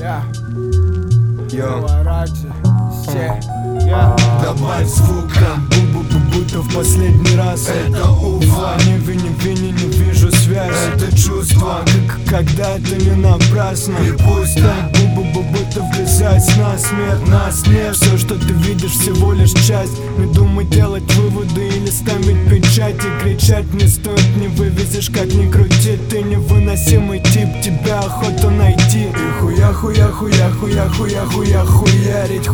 Добавь звука, будто в последний раз. Это Уфа, не вижу связь. Это чувство, когда это не напрасно. И пусть так, будто влезать на смерть. Все, что ты видишь, всего лишь часть. Не думай делать выводы или ставить печать. И кричать не стоит, не вывезешь, как ни крути. Ты невыносимый тип, тебя охота найти. И хуярить.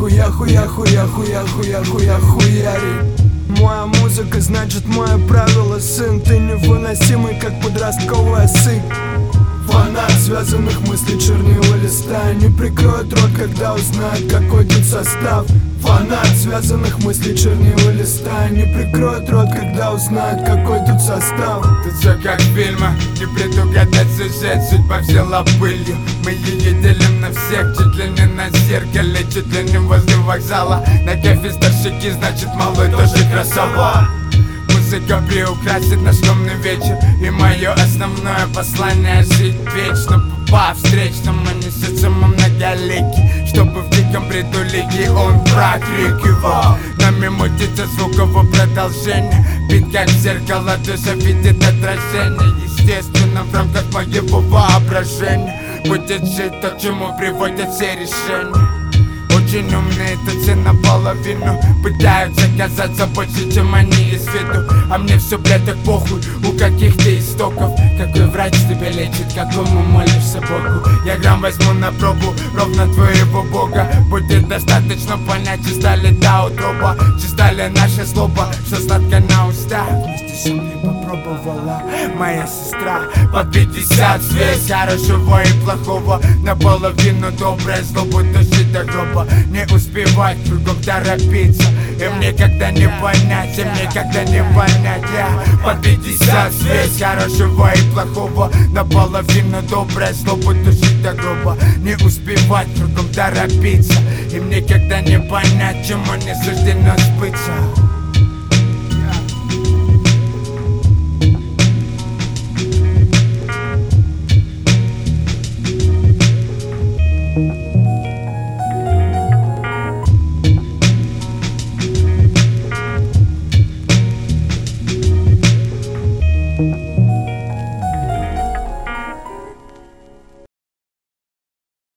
Хуярить. Моя музыка, значит мое правило, сын. Ты невыносимый, как подростковая сыпь. Фанат связанных мыслей, чернила листа. Не прикроет рот, когда узнает, какой тут состав. Фанат связанных мыслей, чернила листа. Не прикроет рот, когда узнает, какой тут состав. Тут все как в фильмах, не предугадать сюжет. Судьба взяла пылью, мы ее делим на всех. Чуть ли не на зеркале, чуть ли не возле вокзала. На кафе старшики, значит малой тоже красава. Музыка приукрасит наш шумный вечер. И мое основное послание — жить вечно. По встречному несется многоликий, чтобы в диком бреду легион прокрикивал. Нами мутится звуковое продолжение. Бит как зеркало, душа видит отражение. Естественно, в рамках моего воображения будет жить то, к чему приводят все решения. Очень умные, тут все наполовину пытаются казаться больше, чем они из виду. А мне все, блядь, так похуй, у каких ты истоков. Какой врач тебя лечит, какому молишься Богу. Я грамм возьму на пробу, ровно твоего Бога. Будет достаточно понять, чиста ли та утроба, чиста ли наша злоба, что сладко на устах. Вместе со мной попробовала моя сестра. Под 50 связь хорошего и плохого, наполовину доброе, злобу души до гроба. Не успевать, кругом торопиться. Им никогда не понять, я под 50 связь хорошего и плохого, наполовину доброе, злобу души до гроба. Не успевать, кругом торопиться. Им никогда не понять, чему не суждено сбыться.